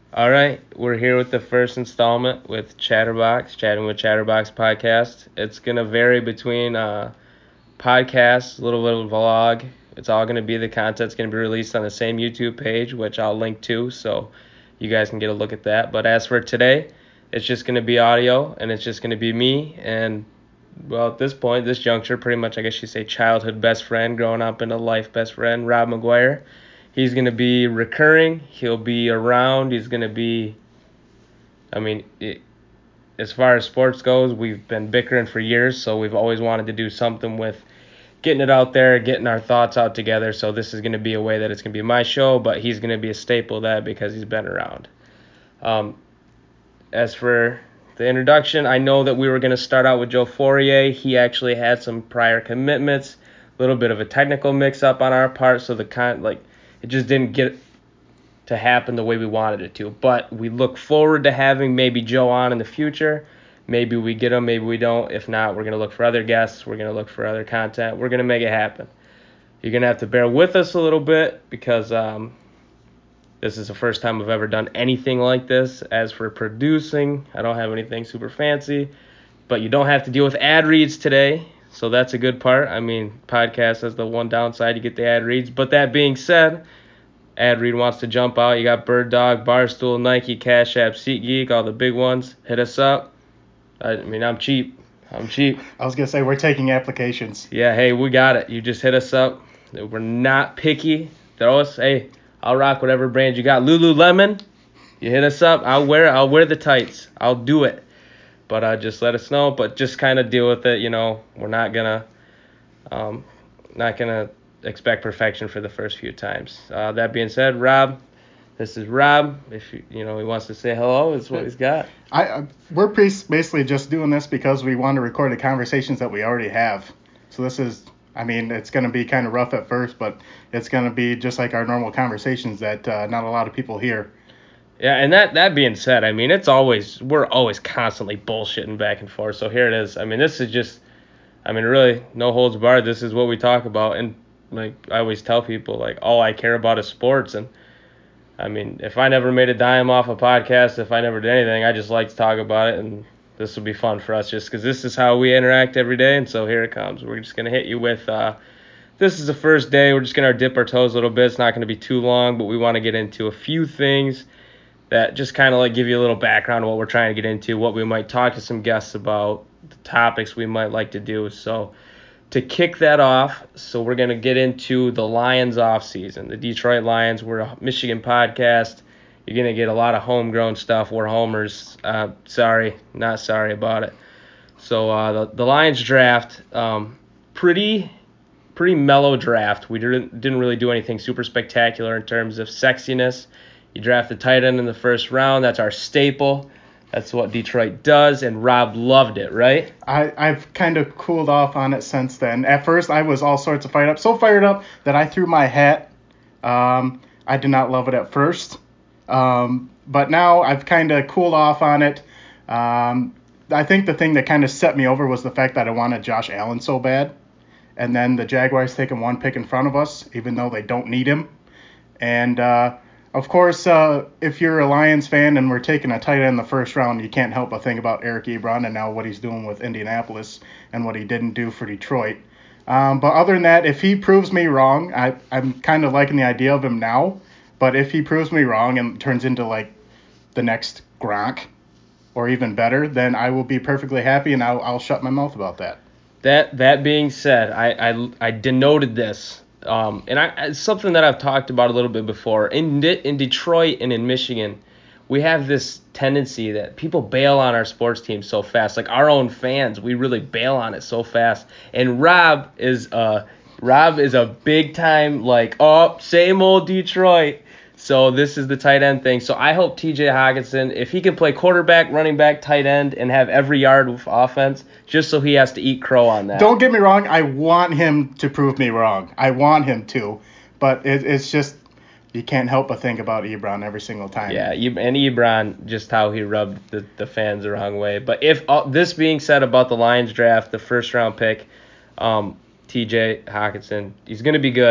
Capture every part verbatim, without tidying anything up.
All right, we're here with the first installment with Chatterbox, Chatting with Chatterbox podcast. It's gonna vary between uh, podcasts, a little bit of vlog. It's all gonna be the content's gonna be released on the same YouTube page, which I'll link to, so you guys can get a look at that. But as for today, it's just gonna be audio, and it's just gonna be me and well, at this point, this juncture, pretty much, I guess you say, childhood best friend, growing up into life best friend, Rob McGuire. He's going to be recurring. He'll be around. He's going to be, I mean, it, as far as sports goes, we've been bickering for years, so we've always wanted to do something with getting it out there, getting our thoughts out together. So this is going to be a way that it's going to be my show, but he's going to be a staple of that because he's been around. Um, as for the introduction, I know that we were going to start out with Joe Fourier. He actually had some prior commitments, a little bit of a technical mix-up on our part, so the kind like it just didn't get to happen the way we wanted it to. But we look forward to having maybe Joe on in the future. Maybe we get him, maybe we don't. If not, we're going to look for other guests. We're going to look for other content. We're going to make it happen. You're going to have to bear with us a little bit because um, this is the first time I've ever done anything like this. As for producing, I don't have anything super fancy, but you don't have to deal with ad reads today, so that's a good part. I mean, podcast has the one downside, you get the ad reads. But that being said, ad read wants to jump out. You got Bird Dog, Barstool, Nike, Cash App, SeatGeek, all the big ones. Hit us up. I mean, I'm cheap. I'm cheap. I was going to say, we're taking applications. Yeah, hey, we got it. You just hit us up. We're not picky. Throw us, hey, I'll rock whatever brand you got. Lululemon, you hit us up. I'll wear I'll wear the tights. I'll do it. But uh, just let us know. But just kind of deal with it. You know, we're not gonna um, not gonna expect perfection for the first few times. Uh, that being said, Rob, this is Rob. If you, you know he wants to say hello, it's what he's got. I, I we're basically just doing this because we want to record the conversations that we already have. So this is, I mean, it's going to be kind of rough at first, but it's going to be just like our normal conversations that uh, not a lot of people hear. Yeah, and that that being said, I mean, it's always we're always constantly bullshitting back and forth. So here it is. I mean, this is just, I mean, really, no holds barred. This is what we talk about, and like I always tell people, like all I care about is sports. And I mean, if I never made a dime off a podcast, if I never did anything, I just like to talk about it, and this will be fun for us, just because this is how we interact every day. And so here it comes. We're just gonna hit you with. Uh, this is the first day. We're just gonna dip our toes a little bit. It's not gonna be too long, but we want to get into a few things that just kind of like give you a little background on what we're trying to get into, what we might talk to some guests about, the topics we might like to do. So to kick that off, so we're going to get into the Lions off season. The Detroit Lions, we're a Michigan podcast. You're going to get a lot of homegrown stuff. We're homers. Uh, sorry, not sorry about it. So uh, the, the Lions draft, um, pretty pretty mellow draft. We didn't, didn't really do anything super spectacular in terms of sexiness. You draft the tight end in the first round. That's our staple. That's what Detroit does, and Rob loved it, right? I, I've kind of cooled off on it since then. At first, I was all sorts of fired up. So fired up that I threw my hat. Um, I did not love it at first. Um, but now I've kind of cooled off on it. Um, I think the thing that kind of set me over was the fact that I wanted Josh Allen so bad. And then the Jaguars taking one pick in front of us, even though they don't need him. And uh, of course, uh, if you're a Lions fan and we're taking a tight end in the first round, you can't help but think about Eric Ebron and now what he's doing with Indianapolis and what he didn't do for Detroit. Um, but other than that, if he proves me wrong, I, I'm kind of liking the idea of him now. But if he proves me wrong and turns into like the next Gronk or even better, then I will be perfectly happy and I'll, I'll shut my mouth about that. That that being said, I I, I denoted this, um, and I it's something that I've talked about a little bit before. In De- in Detroit and in Michigan, we have this tendency that people bail on our sports teams so fast. Like our own fans, we really bail on it so fast. And Rob is uh Rob is a big time like oh same old Detroit. So this is the tight end thing. So I hope T J Hockenson, if he can play quarterback, running back, tight end, and have every yard of offense, just so he has to eat crow on that. Don't get me wrong. I want him to prove me wrong. I want him to. But it, it's just you can't help but think about Ebron every single time. Yeah, and Ebron, just how he rubbed the, the fans the wrong way. But if uh, this being said about the Lions draft, the first round pick, um, T J Hockenson, he's going to be good.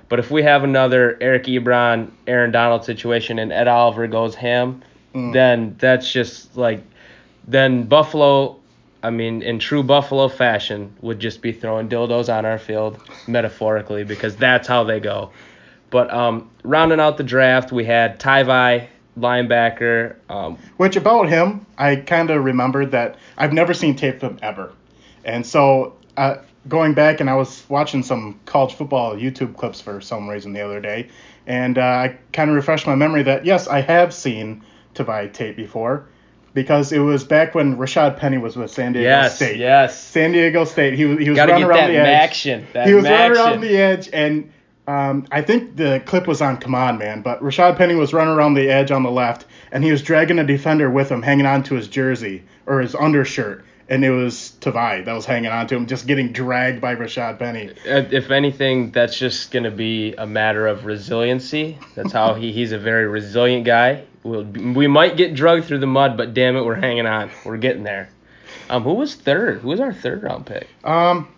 But if we have another Eric Ebron, Aaron Donald situation and Ed Oliver goes ham, mm. then that's just like, then Buffalo, I mean, in true Buffalo fashion, would just be throwing dildos on our field, metaphorically, because that's how they go. But um, rounding out the draft, we had Tyvai, linebacker. Um, Which about him, I kind of remembered that I've never seen tape of him ever. And so uh, going back, and I was watching some college football YouTube clips for some reason the other day, and uh, I kind of refreshed my memory that, yes, I have seen Tyvai tape before, because it was back when Rashad Penny was with San Diego yes, State. Yes, yes. San Diego State. He, he was Gotta running get around that the edge. Maction, that he was Maction. running around the edge, and um, I think the clip was on Command Man, but Rashad Penny was running around the edge on the left, and he was dragging a defender with him, hanging on to his jersey or his undershirt, and it was Tyvai that was hanging on to him, just getting dragged by Rashad Penny. If anything, that's just going to be a matter of resiliency. That's how he, he's a very resilient guy. We'll, we might get drugged through the mud, but damn it, we're hanging on. We're getting there. Um, who was third? Who was our third round pick? Um,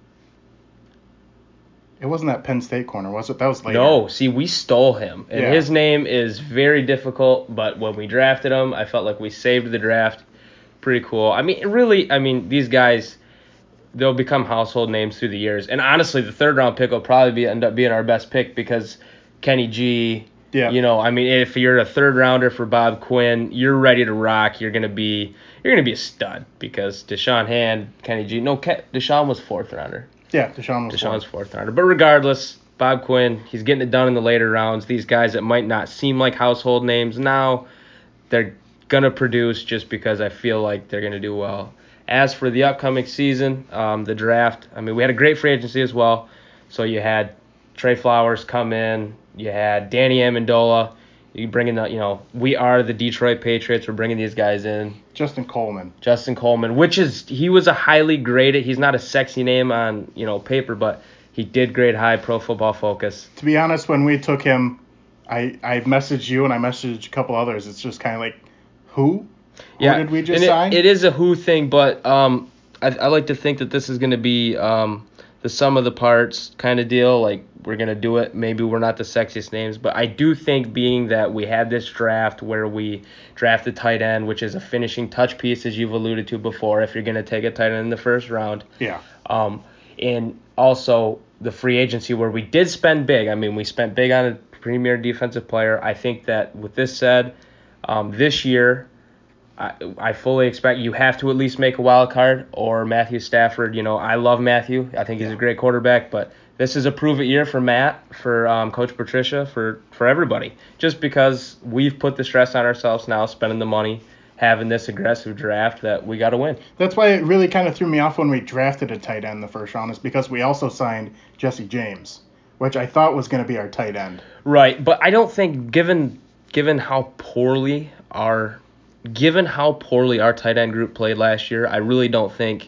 it wasn't that Penn State corner, was it? That was later. No, see, we stole him, and yeah. his name is very difficult. But when we drafted him, I felt like we saved the draft. Pretty cool. I mean, really, I mean, these guys, they'll become household names through the years. And honestly, the third round pick will probably be end up being our best pick because Kenny G. Yeah. You know, I mean, if you're a third rounder for Bob Quinn, you're ready to rock. You're gonna be, you're gonna be a stud because Deshaun Hand, Kenny G. No, Ke- Deshaun was fourth rounder. Yeah, Deshaun was Deshaun's fourth. fourth rounder. But regardless, Bob Quinn, he's getting it done in the later rounds. These guys that might not seem like household names now, they're gonna produce just because I feel like they're gonna do well. As for the upcoming season, um, the draft, I mean, we had a great free agency as well. So you had Trey Flowers come in. You had Danny Amendola. You bring in the, you know, we are the Detroit Patriots. We're bringing these guys in. Justin Coleman. Justin Coleman, which is, he was a highly graded, he's not a sexy name on, you know, paper, but he did grade high Pro Football Focus. To be honest, when we took him, I, I messaged you and I messaged a couple others. It's just kind of like, who? Who yeah, did we just and sign? It, it is a who thing, but um, I, I like to think that this is going to be um, the sum of the parts kind of deal. Like, we're going to do it. Maybe we're not the sexiest names, but I do think being that we had this draft where we drafted tight end, which is a finishing touch piece, as you've alluded to before, if you're going to take a tight end in the first round. Yeah. Um, and also the free agency where we did spend big. I mean, we spent big on a premier defensive player. I think that with this said, um, this year, I, I fully expect you have to at least make a wild card or Matthew Stafford. You know, I love Matthew. I think he's yeah. a great quarterback, but this is a prove-it year for Matt, for um, Coach Patricia, for, for everybody. Just because we've put the stress on ourselves now, spending the money, having this aggressive draft that we got to win. That's why it really kind of threw me off when we drafted a tight end in the first round, is because we also signed Jesse James, which I thought was going to be our tight end. Right, but I don't think given given how poorly our given how poorly our tight end group played last year, I really don't think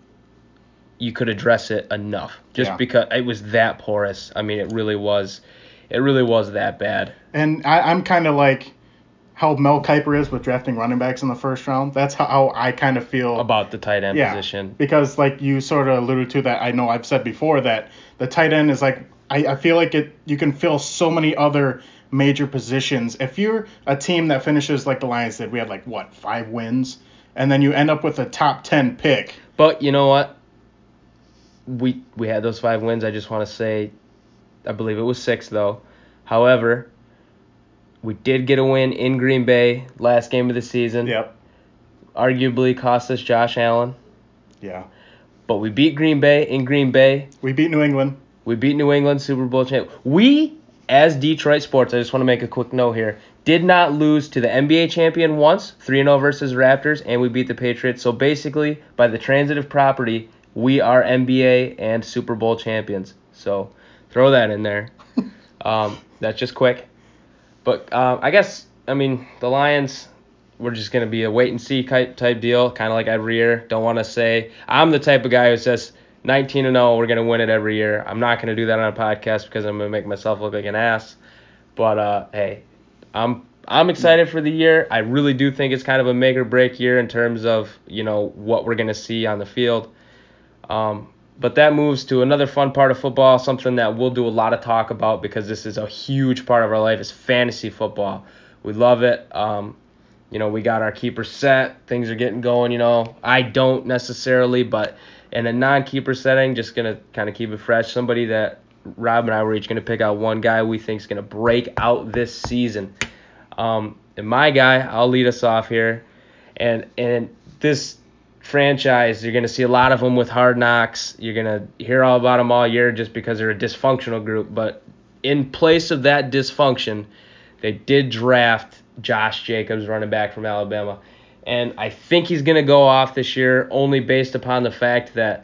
you could address it enough. Just yeah. because it was that porous. I mean, it really was. It really was that bad. And I, I'm kind of like how Mel Kiper is with drafting running backs in the first round. That's how, how I kind of feel about the tight end yeah, position. Because like you sort of alluded to that, I know I've said before that the tight end is like, I, I feel like it. You can fill so many other major positions. If you're a team that finishes like the Lions did, we had like what five wins, and then you end up with a top ten pick. But you know what? We we had those five wins. I just want to say, I believe it was six though. However, we did get a win in Green Bay last game of the season. Yep. Arguably cost us Josh Allen. Yeah. But we beat Green Bay in Green Bay. We beat New England. We beat New England, Super Bowl champ. We, as Detroit sports, I just want to make a quick note here, did not lose to the N B A champion once, three and oh versus Raptors, and we beat the Patriots. So basically, by the transitive property, we are N B A and Super Bowl champions. So throw that in there. um, that's just quick. But um, I guess, I mean, the Lions, we're just going to be a wait-and-see type, type deal, kind of like every year. Don't want to say, I'm the type of guy who says nineteen and oh, we're going to win it every year. I'm not going to do that on a podcast because I'm going to make myself look like an ass. But, uh, hey, I'm I'm excited for the year. I really do think it's kind of a make-or-break year in terms of, you know, what we're going to see on the field. Um, but that moves to another fun part of football, something that we'll do a lot of talk about because this is a huge part of our life, is fantasy football. We love it. Um, you know, we got our keeper set. Things are getting going, you know. I don't necessarily, but in a non-keeper setting, just going to kind of keep it fresh. Somebody that Rob and I were each going to pick out one guy we think is going to break out this season. Um, and my guy, I'll lead us off here. And and this franchise, you're going to see a lot of them with Hard Knocks. You're going to hear all about them all year just because they're a dysfunctional group. But in place of that dysfunction, they did draft Josh Jacobs, running back from Alabama. And I think he's going to go off this year only based upon the fact that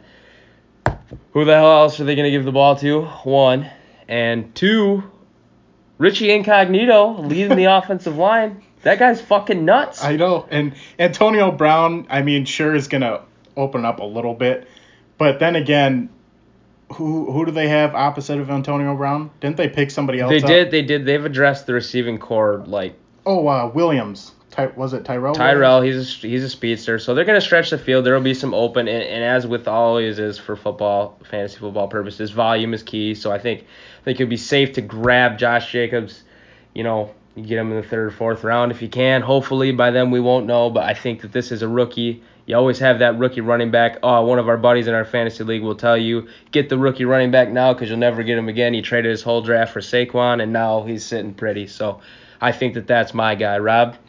who the hell else are they going to give the ball to? One. And two, Richie Incognito leading the offensive line. That guy's fucking nuts. I know. And Antonio Brown, I mean, sure is going to open up a little bit. But then again, who who do they have opposite of Antonio Brown? Didn't they pick somebody else They up? did. They did. They've addressed the receiving core. Like Oh, uh, Williams. Ty- was it Tyrell? Tyrell, Williams? he's a, he's a speedster. So they're going to stretch the field. There will be some open. And, and as with always is for football, fantasy football purposes, volume is key. So I think, I think it would be safe to grab Josh Jacobs. You know, you get him in the third or fourth round if you can. Hopefully by then we won't know. But I think that this is a rookie. You always have that rookie running back. Oh, one of our buddies in our fantasy league will tell you, get the rookie running back now because you'll never get him again. He traded his whole draft for Saquon, and now he's sitting pretty. So I think that that's my guy. Rob?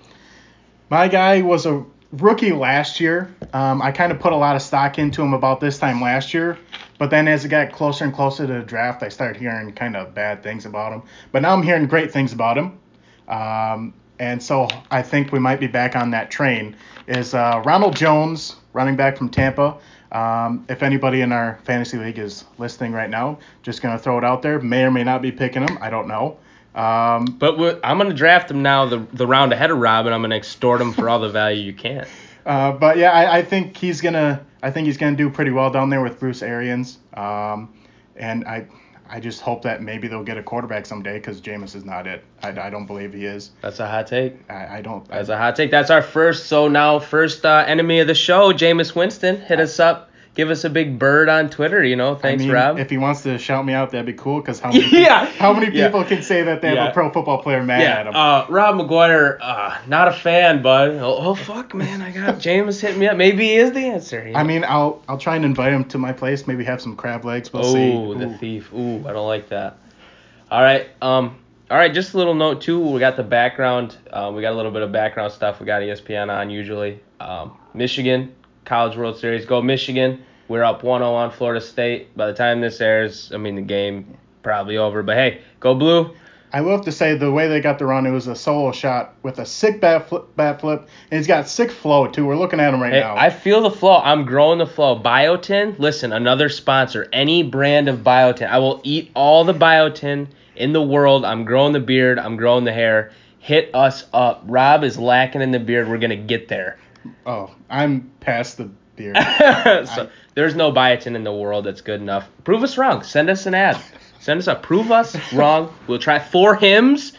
My guy was a rookie last year. Um, I kind of put a lot of stock into him about this time last year. But then as it got closer and closer to the draft, I started hearing kind of bad things about him. But now I'm hearing great things about him. Um, and so I think we might be back on that train. Is uh, Ronald Jones, running back from Tampa. Um, if anybody in our fantasy league is listening right now, just going to throw it out there. May or may not be picking him. I don't know. Um, But we're, I'm going to draft him now the, the round ahead of Rob, and I'm going to extort him for all the value you can. Uh, but yeah, I, I think he's gonna. I think he's gonna do pretty well down there with Bruce Arians. Um, and I, I just hope that maybe they'll get a quarterback someday because Jameis is not it. I, I don't believe he is. That's a hot take. I, I don't. That's I, a hot take. That's our first. So now, first uh, enemy of the show, Jameis Winston, hit us up. Give us a big bird on Twitter, you know. Thanks, I mean, Rob. If he wants to shout me out, that'd be cool. Because how many? Yeah. How many people Yeah. can say that they Yeah. have a pro football player mad at Yeah, him? uh, Rob McGuire, uh, not a fan, bud. Oh, oh, fuck, man, I got Jameis hitting me up. Maybe he is the answer. You know? I mean, I'll I'll try and invite him to my place. Maybe have some crab legs. We'll see. Oh, the Ooh. thief. Ooh, I don't like that. All right, um, all right. Just a little note too. We got the background. Um, we got a little bit of background stuff. We got E S P N on usually. Um, Michigan College World Series. Go Michigan. We're up one oh on Florida State. By the time this airs, I mean the game probably over. But hey, go Blue. I will have to say the way they got the run, it was a solo shot with a sick bat flip, bat flip, and he's got sick flow too. We're looking at him right Hey, now. I feel the flow. I'm growing the flow. Biotin, listen, another sponsor. Any brand of biotin. I will eat all the biotin in the world. I'm growing the beard. I'm growing the hair. Hit us up. Rob is lacking in the beard. We're going to get there. Oh, I'm past the beard. so I, there's no biotin in the world that's good enough. Prove us wrong. Send us an ad. Send us up. Prove us wrong. We'll try four hymns.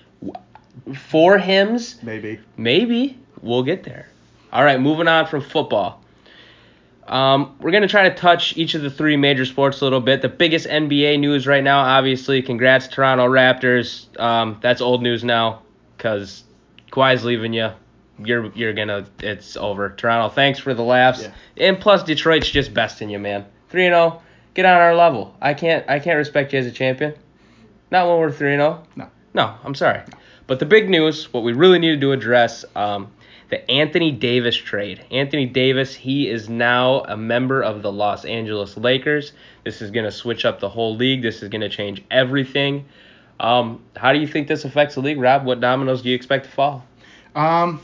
Four hymns. maybe. Maybe we'll get there. All right, moving on from football. Um, we're going to try to touch each of the three major sports a little bit. The biggest N B A news right now, obviously, congrats Toronto Raptors. Um, that's old news now because Kawhi's leaving you. You're you're gonna it's over. Toronto, thanks for the laughs. Yeah. And plus Detroit's just besting you, man. three and oh. Get on our level. I can't I can't respect you as a champion. Not when we're three and oh. No. No, I'm sorry. But the big news, what we really needed to address, um, the Anthony Davis trade. Anthony Davis, he is now a member of the Los Angeles Lakers. This is going to switch up the whole league. This is going to change everything. Um, how do you think this affects the league, Rob? What dominoes do you expect to fall? Um,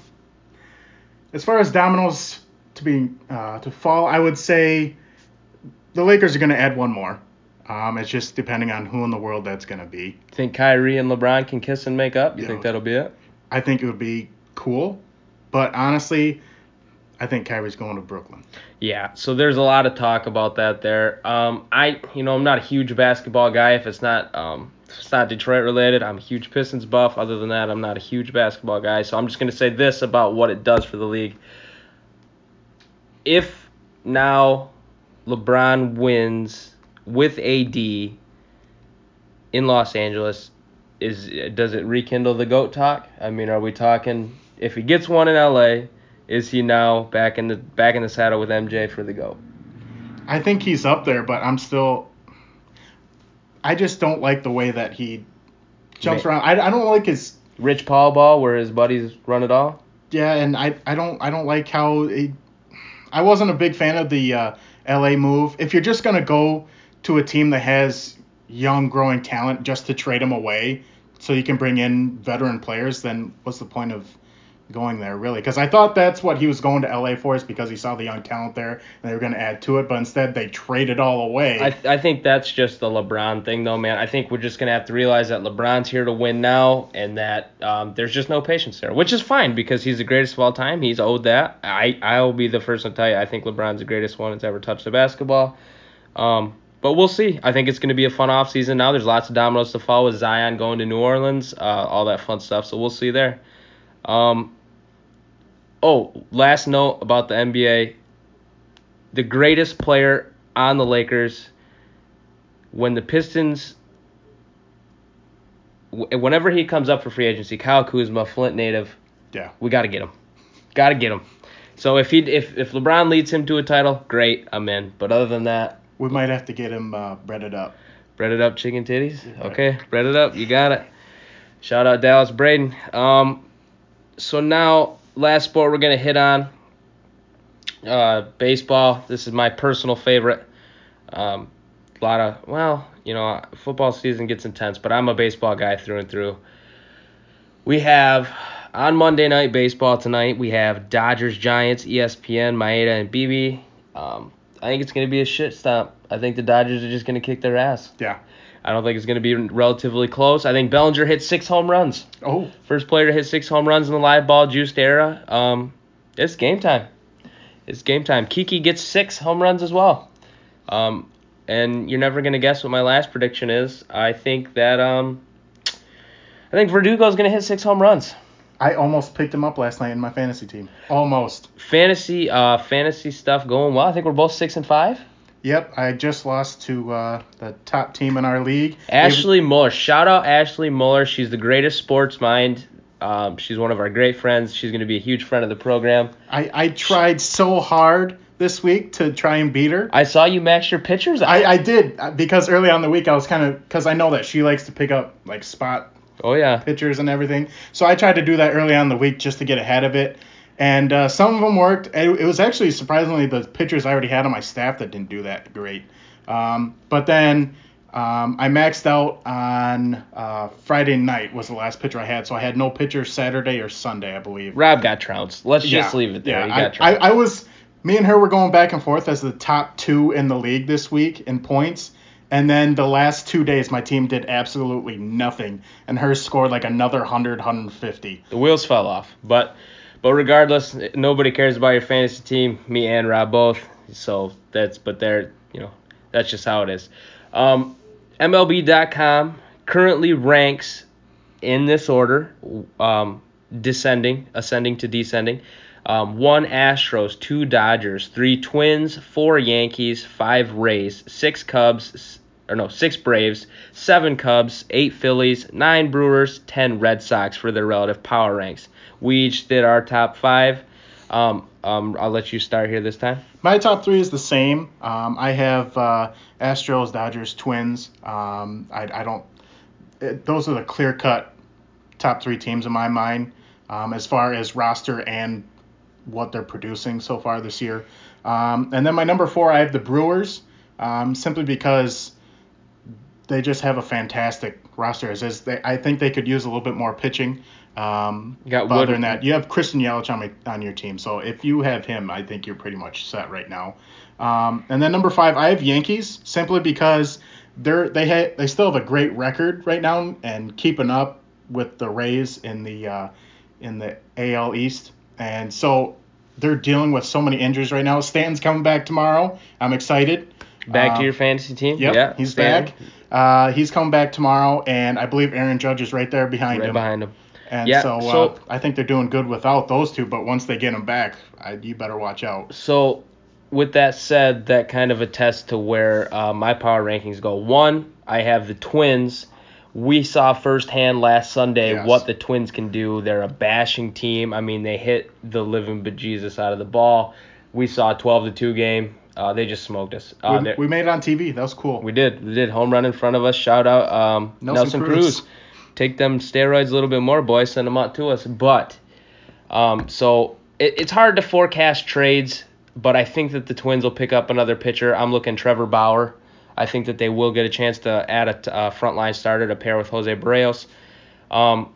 as far as dominoes to be uh, to fall, I would say the Lakers are going to add one more. Um, it's just depending on who in the world that's going to be. Think Kyrie and LeBron can kiss and make up? You Yeah. think that'll be it? I think it would be cool, but honestly, I think Kyrie's going to Brooklyn. Yeah, so there's a lot of talk about that there. Um, I, you know, I'm not a huge basketball guy. If it's not, um, if it's not Detroit related, I'm a huge Pistons buff. Other than that, I'm not a huge basketball guy. So I'm just gonna say this about what it does for the league. If now LeBron wins with A D in Los Angeles, is does it rekindle the GOAT talk? I mean, are we talking if he gets one in L A, is he now back in the back in the saddle with M J for the GOAT? I think he's up there, but I'm still. I just don't like the way that he jumps Man. around. I, I don't like his. Rich Paul ball where his buddies run it all. Yeah, and I I don't I don't like how. He, I wasn't a big fan of the uh, L A move. If you're just gonna go to a team that has young growing talent just to trade them away, so you can bring in veteran players, then what's the point of going there, really? Because I thought that's what he was going to L A for, is because he saw the young talent there and they were going to add to it, but instead they traded all away. I I think that's just the LeBron thing, though, man. I think we're just going to have to realize that LeBron's here to win now, and that um, there's just no patience there, which is fine because he's the greatest of all time. He's owed that. I, I will be the first to tell you I think LeBron's the greatest one that's ever touched the basketball. Um, but we'll see. I think it's going to be a fun offseason now. There's lots of dominoes to fall with Zion going to New Orleans, uh, all that fun stuff, so we'll see there. Um, Oh, last note about the N B A. The greatest player on the Lakers, when the Pistons, whenever he comes up for free agency, Kyle Kuzma, Flint native, yeah, we got to get him. Got to get him. So if he if if LeBron leads him to a title, great, I'm in. But other than that, we might have to get him uh, breaded up. Breaded up chicken titties? Okay, breaded up, you got it. Shout out Dallas Braden. Um, so now, last sport we're going to hit on, uh, baseball. This is my personal favorite. Um, a lot of, well, you know, football season gets intense, but I'm a baseball guy through and through. We have, on Monday Night Baseball tonight, we have Dodgers, Giants, E S P N, Maeda, and B B. Um, I think it's going to be a shit stomp. I think the Dodgers are just going to kick their ass. Yeah. I don't think it's going to be relatively close. I think Bellinger hit six home runs. Oh. First player to hit six home runs in the live ball juiced era. Um, it's game time. It's game time. Kiki gets six home runs as well. Um, and you're never going to guess what my last prediction is. I think that um, I think Verdugo's going to hit six home runs. I almost picked him up last night in my fantasy team. Almost. Fantasy, uh, fantasy stuff going well. I think we're both six and five. Yep, I just lost to uh, the top team in our league. Ashley Muller. Shout out Ashley Muller. She's the greatest sports mind. Um, she's one of our great friends. She's going to be a huge friend of the program. I, I tried so hard this week to try and beat her. I saw you max your pitchers out. I, I did, because early on in the week I was kind of, because I know that she likes to pick up like spot oh yeah pitchers and everything. So I tried to do that early on in the week just to get ahead of it. And uh, some of them worked. It, it was actually surprisingly the pitchers I already had on my staff that didn't do that great. Um, but then um, I maxed out on uh, Friday night was the last pitcher I had. So I had no pitcher Saturday or Sunday, I believe. Rob got trounced. Let's yeah, just leave it there. Yeah, He I, got trounced. I, I was, me and her were going back and forth as the top two in the league this week in points. And then the last two days, my team did absolutely nothing. And hers scored like another one hundred, one hundred fifty. The wheels fell off. But but regardless, nobody cares about your fantasy team. Me and Rob both. So that's, but they're, you know, that's just how it is. Um, M L B dot com currently ranks in this order, um, descending, ascending to descending. Um, one Astros, two Dodgers, three Twins, four Yankees, five Rays, six Cubs, or no, six Braves, seven Cubs, eight Phillies, nine Brewers, ten Red Sox for their relative power ranks. We each did our top five. Um, um, I'll let you start here this time. My top three is the same. Um, I have uh, Astros, Dodgers, Twins. Um, I, I don't. It, those are the clear-cut top three teams in my mind, um, as far as roster and what they're producing so far this year. Um, and then my number four, I have the Brewers, um, simply because they just have a fantastic roster. As is, they, I think they could use a little bit more pitching. Um, You got but Wood- other than that, you have Christian Yelich on, my, on your team. So if you have him, I think you're pretty much set right now. Um, and then number five, I have Yankees, simply because they're they ha- they still have a great record right now and keeping up with the Rays in the uh, in the A L East. And so they're dealing with so many injuries right now. Stanton's coming back tomorrow. I'm excited. Back um, to your fantasy team? Yep, yeah, he's Stanton. back. Uh, he's coming back tomorrow, and I believe Aaron Judge is right there behind Right him. behind him. And Yeah, so, so- uh, I think they're doing good without those two, but once they get them back, I, you better watch out. So with that said, that kind of attests to where uh, my power rankings go. One, I have the Twins. We saw firsthand last Sunday Yes. what the Twins can do. They're a bashing team. I mean, they hit the living bejesus out of the ball. We saw a twelve to two game. Uh, they just smoked us. Uh, we, we made it on T V. That was cool. We did. We did. Home run in front of us. Shout out um, Nelson, Nelson Cruz. Cruz. Take them steroids a little bit more, boys. Send them out to us. But, um, so it, it's hard to forecast trades, but I think that the Twins will pick up another pitcher. I'm looking Trevor Bauer. I think that they will get a chance to add a t- uh, frontline starter to pair with Jose Barrios. Um,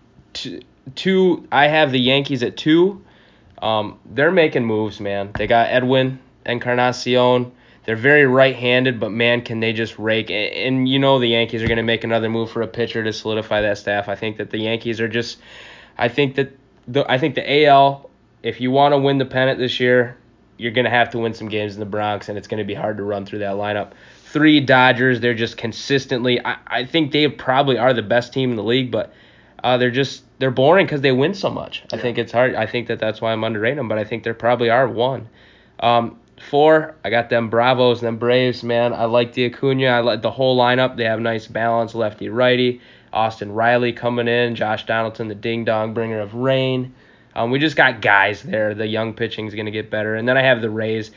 t- two, I have the Yankees at two. Um, they're making moves, man. They got Edwin Encarnacion. They're very right-handed, but man, can they just rake. And, and you know the Yankees are going to make another move for a pitcher to solidify that staff. I think that the Yankees are just – I think that the I think the A L, if you want to win the pennant this year, you're going to have to win some games in the Bronx, and it's going to be hard to run through that lineup. Three, Dodgers. They're just consistently – I think they probably are the best team in the league, but uh, they're just – they're boring because they win so much. I yeah. think it's hard. I think that that's why I'm underrating them, but I think they probably are one. Um, four, I got them Bravos, them Braves, man. I like the Acuna. I like the whole lineup. They have nice balance, lefty, righty. Austin Riley coming in. Josh Donaldson, the ding-dong bringer of rain. Um, we just got guys there. The young pitching is going to get better. And then I have the Rays.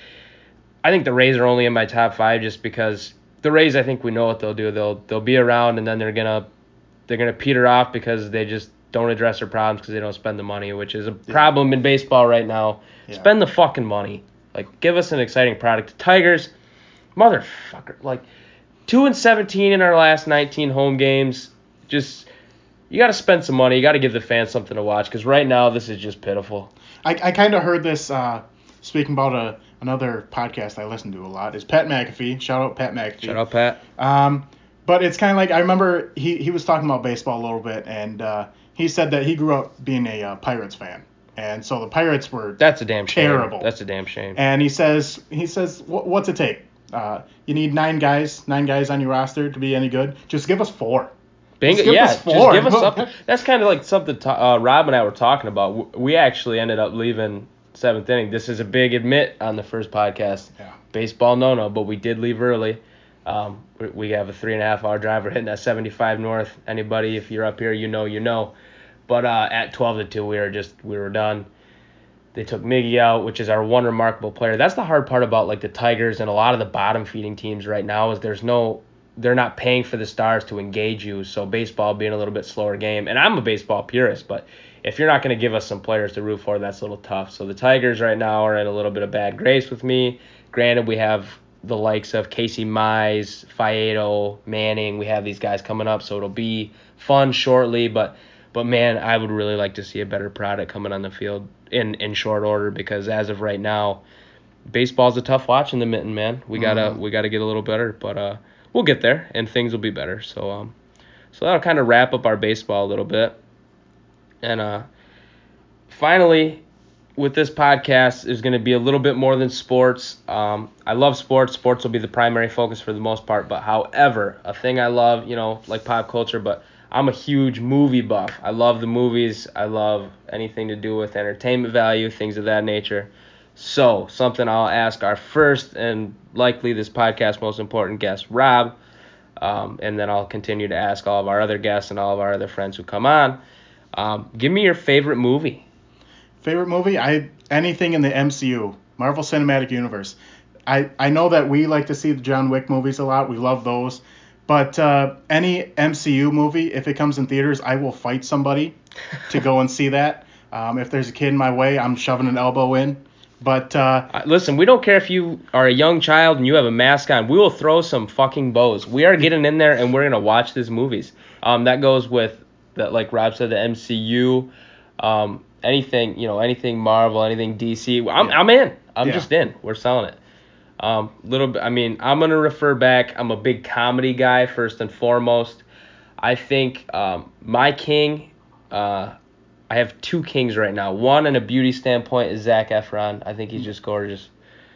I think the Rays are only in my top five just because the Rays, I think we know what they'll do. They'll they'll be around, and then they're gonna they're gonna peter off because they just don't address their problems because they don't spend the money, which is a problem yeah. in baseball right now. Yeah. Spend the fucking money. Like, give us an exciting product. The Tigers, motherfucker, like, two and seventeen in our last nineteen home games. Just, you got to spend some money. You got to give the fans something to watch because right now this is just pitiful. I, I kind of heard this, uh, speaking about a, another podcast I listen to a lot, is Pat McAfee. Shout out Pat McAfee. Shout out Pat. Um, but it's kind of like, I remember he, he was talking about baseball a little bit, and uh, he said that he grew up being a uh, Pirates fan. And so the Pirates were That's a damn shame. terrible. That's a damn shame. And he says, he says, what's it take? Uh, you need nine guys, nine guys on your roster to be any good. Just give us four. Bingo. Just give yeah, us four. just give us something. That's kind of like something to, uh, Rob and I were talking about. We actually ended up leaving seventh inning. This is a big admit on the first podcast. Yeah. Baseball no-no, but we did leave early. Um, we have a three and a half hour drive. We're hitting at seventy-five north. Anybody, if you're up here, you know, you know. But uh, at twelve to two, we were just we were done. They took Miggy out, which is our one remarkable player. That's the hard part about like the Tigers and a lot of the bottom feeding teams right now is there's no they're not paying for the stars to engage you. So baseball being a little bit slower game. And I'm a baseball purist, but if you're not going to give us some players to root for, that's a little tough. So the Tigers right now are in a little bit of bad grace with me. Granted, we have the likes of Casey Mize, Faedo, Manning. We have these guys coming up, so it'll be fun shortly. But But, man, I would really like to see a better product coming on the field in, in short order because as of right now, baseball's a tough watch in the mitten, man. We gotta mm-hmm. we gotta get a little better, but uh, we'll get there and things will be better. So um, so that'll kind of wrap up our baseball a little bit. And uh, finally, with this podcast, is going to be a little bit more than sports. Um, I love sports. Sports will be the primary focus for the most part. But however, a thing I love, you know, like pop culture, but I'm a huge movie buff. I love the movies. I love anything to do with entertainment value, things of that nature. So, something I'll ask our first and likely this podcast's most important guest, Rob, um, and then I'll continue to ask all of our other guests and all of our other friends who come on. Um, give me your favorite movie. Favorite movie? I anything in the M C U, Marvel Cinematic Universe. I, I know that we like to see the John Wick movies a lot. We love those. But uh, any M C U movie, if it comes in theaters, I will fight somebody to go and see that. Um, if there's a kid in my way, I'm shoving an elbow in. But uh, listen, we don't care if you are a young child and you have a mask on. We will throw some fucking bows. We are getting in there and we're gonna watch these movies. Um, that goes with that, like Rob said, the M C U. Um, anything, you know, anything Marvel, anything D C. I'm yeah. I'm in. I'm yeah. just in. We're selling it. Um, little bit. I mean, I'm gonna refer back. I'm a big comedy guy first and foremost. I think um, my king. Uh, I have two kings right now. One, in a beauty standpoint, is Zac Efron. I think he's just gorgeous.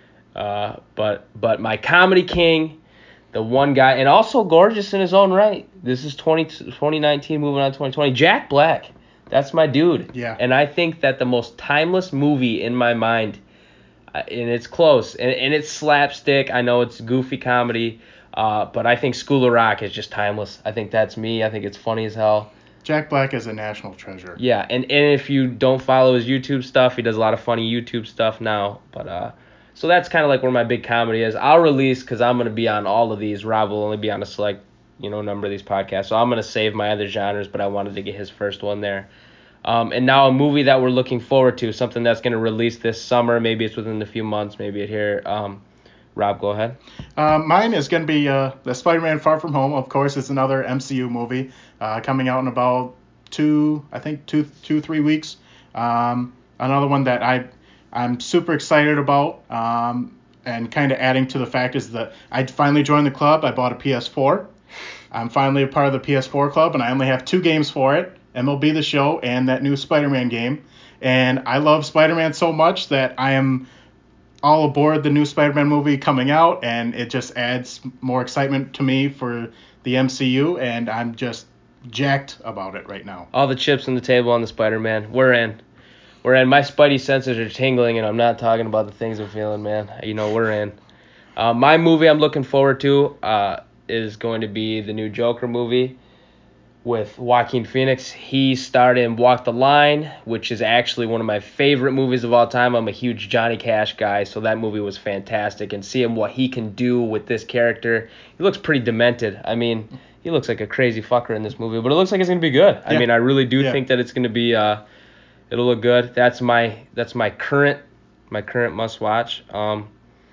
Uh, but but my comedy king, the one guy, and also gorgeous in his own right. This is twenty, twenty nineteen, moving on to twenty twenty. Jack Black. That's my dude. Yeah. And I think that the most timeless movie in my mind Uh, and it's close, and, and it's slapstick. I know it's goofy comedy, uh, but I think School of Rock is just timeless. I think that's me. I think it's funny as hell. Jack Black is a national treasure. Yeah, and, and if you don't follow his YouTube stuff, he does a lot of funny YouTube stuff now. But uh, so that's kind of like where my big comedy is. I'll release, because I'm going to be on all of these. Rob will only be on a select, you know, number of these podcasts. So I'm going to save my other genres, but I wanted to get his first one there. Um, and now a movie that we're looking forward to, something that's going to release this summer. Maybe it's within a few months, maybe it here. Um, Rob, go ahead. Um, mine is going to be uh, the Spider-Man Far From Home. Of course, it's another M C U movie uh, coming out in about two, I think two, two, three weeks. Um, another one that I, I'm super excited about. Um, and kind of adding to the fact is that I finally joined the club. I bought a P S four. I'm finally a part of the P S four club, and I only have two games for it. M L B The Show and that new Spider-Man game. And I love Spider-Man so much that I am all aboard the new Spider-Man movie coming out, and it just adds more excitement to me for the M C U, and I'm just jacked about it right now. All the chips on the table on the Spider-Man. We're in. We're in. My spidey senses are tingling, and I'm not talking about the things I'm feeling, man. You know, we're in. Uh, my movie I'm looking forward to uh, is going to be the new Joker movie with Joaquin Phoenix. He starred in Walk the Line, which is actually one of my favorite movies of all time. I'm a huge Johnny Cash guy, so that movie was fantastic. And seeing what he can do with this character, he looks pretty demented. I mean, he looks like a crazy fucker in this movie, but it looks like it's going to be good. I Yeah. mean, I really do Yeah. think that it's going to be, uh, it'll look good. That's my that's my current my current must watch. Um,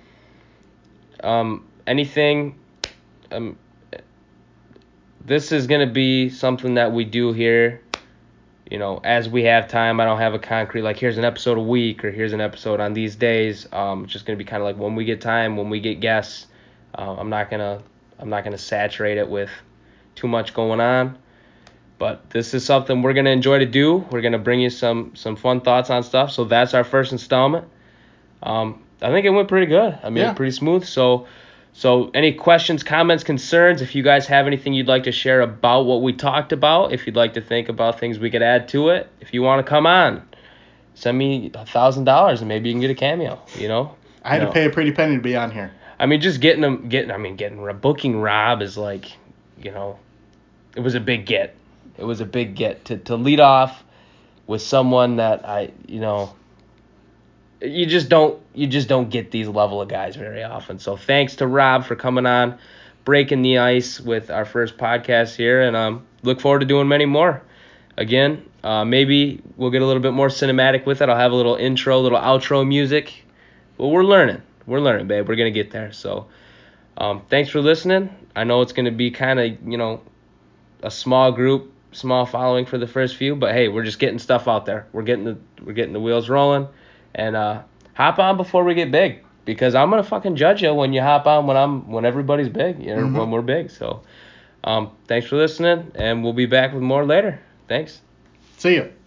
um, anything, um. This is going to be something that we do here, you know, as we have time. I don't have a concrete, like, here's an episode a week or here's an episode on these days. Um, it's just going to be kind of like when we get time, when we get guests. Uh, I'm not going to I'm not going to saturate it with too much going on. But this is something we're going to enjoy to do. We're going to bring you some, some fun thoughts on stuff. So that's our first installment. Um, I think it went pretty good. I mean, Yeah. pretty smooth. So... So any questions, comments, concerns, if you guys have anything you'd like to share about what we talked about, if you'd like to think about things we could add to it, if you want to come on, send me a thousand dollars and maybe you can get a cameo, you know? I had No. to pay a pretty penny to be on here. I mean, just getting them, getting, I mean, getting, booking Rob is like, you know, it was a big get. It was a big get to, to lead off with someone that I, you know, you just don't you just don't get these level of guys very often. So thanks to Rob for coming on, breaking the ice with our first podcast here, and um look forward to doing many more. Again, uh, maybe we'll get a little bit more cinematic with it. I'll have a little intro, little outro music. But we're learning. We're learning, babe. We're gonna get there. So um thanks for listening. I know it's gonna be kind of, you know, a small group, small following for the first few, but hey, we're just getting stuff out there. We're getting the we're getting the wheels rolling. And uh, hop on before we get big, because I'm gonna fucking judge you when you hop on when I'm when everybody's big, you know, Mm-hmm. when we're big. So, um, thanks for listening, and we'll be back with more later. Thanks. See ya.